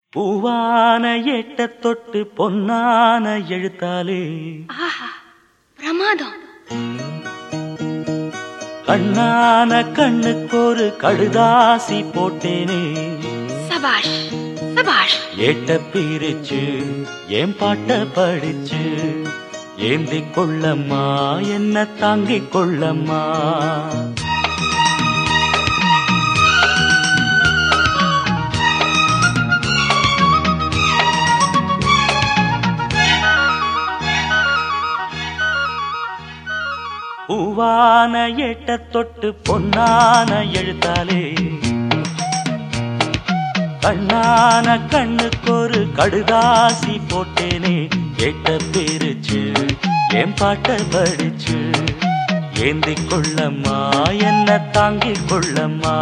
பூவான எட்ட தொட்டு பொன்னான எழுத்தாலே பிரமாதம். கண்ணான கண்ணுக்கொரு கடுதாசி போட்டேனே. சபாஷ் சபாஷ். ஏட்ட பிரிச்சு ஏன் பாட்ட படிச்சு ஏந்திக் கொள்ளம்மா என்ன தாங்கிக் கொள்ளம்மா. பூவான எட்ட தொட்டு பொன்னான எழுத்தாலே கண்ணான கண்ணுக்கொரு கடுதாசி போட்டேனே. கேட்ட பிரிச்சு என் பாட்ட படிச்சு ஏந்திக் கொள்ளம்மா என்ன தாங்கிக் கொள்ளம்மா.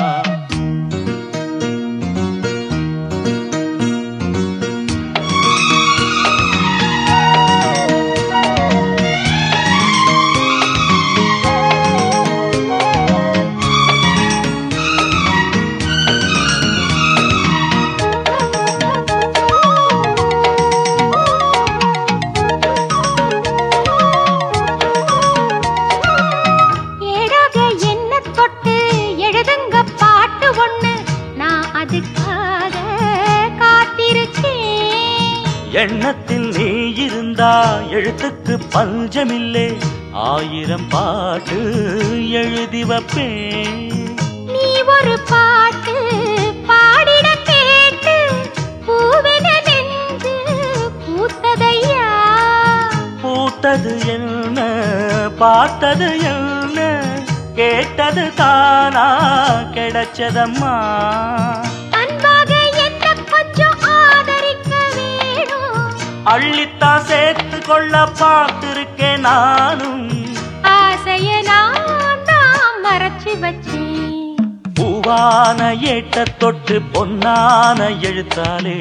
எண்ணத்தில் நீ இருந்தா எழுத்துக்கு பஞ்சமில்லே. 1000 பாட்டு எழுதி வைப்பேன். நீ ஒரு பாட்டு பாடிட கேட்டு பூவென நெஞ்சு பூத்ததையா. பூத்தது என்ன பார்த்தது என்ன கேட்டது தானா கிடைச்சதம்மா. அள்ளித்தான் சேர்த்து கொள்ள பார்த்திருக்கேன் நானும். ஆசைய நான் தான் மறைச்சு வச்சேன். பூவான ஏட்ட தொட்டு பொன்னான எழுத்தாலே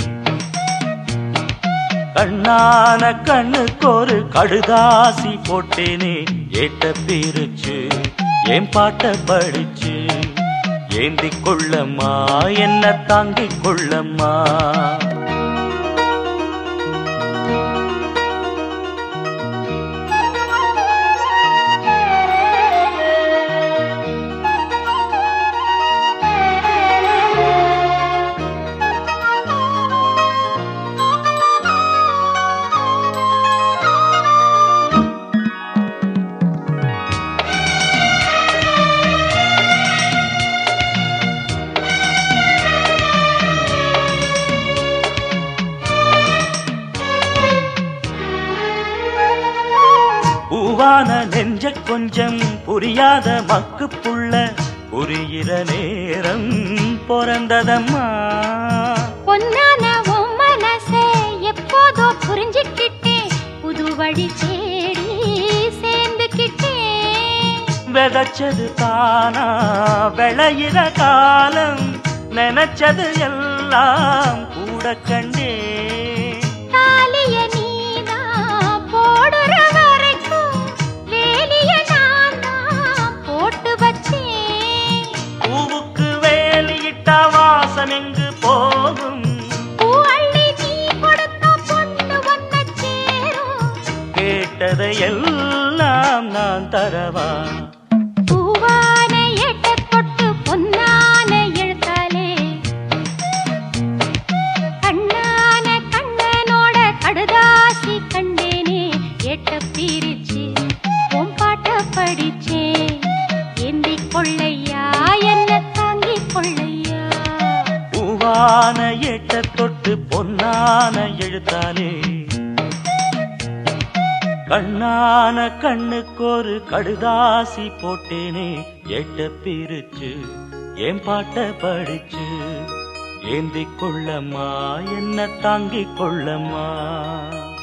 கண்ணான கண்ணுக்கொரு கடுதாசி போட்டேனே. ஏட்ட பிரிச்சு என் பாட்ட படிச்சு ஏந்திக் கொள்ளம்மா என்ன தாங்கிக் கொள்ளம்மா. பூவான நெஞ்ச கொஞ்சம் புரியாத மக்கு புள்ள புரிகிற நேரம் பிறந்ததம்மா. பொன்னான உன் மனசே எப்போதோ புரிஞ்சுக்கிட்டேன். புது வழி தேடி சேர்ந்துக்கிட்டேன். விதைச்சது தானா விளையிற காலம் நினைச்சது எல்லாம் கூட கண்டே. பூவுக்கு வேலியிட்டா வாசம் எங்கு போகும். கேட்டதை எல்லாம் நான் தரவா. பூவான எட்ட தொட்டு பொன்னான எழுத்தாலே கண்ணான கண்ணனோட கடுதாசி கண்டேனே. எட்ட பிரிச்சு உன் பாட்ட படிச்சேன். ஏந்திக் கொள்ளையா என்ன தாங்கிக் கொள்ளையா. பூவான எட்ட தொட்டு பொன்னான எழுத்தாலே கண்ணான கண்ணுக்கொரு கடுதாசி போட்டேனே. எட்ட பிரிச்சு என் பாட்ட படிச்சு ஏந்திக் கொள்ளம்மா என்ன தாங்கிக் கொள்ளம்மா.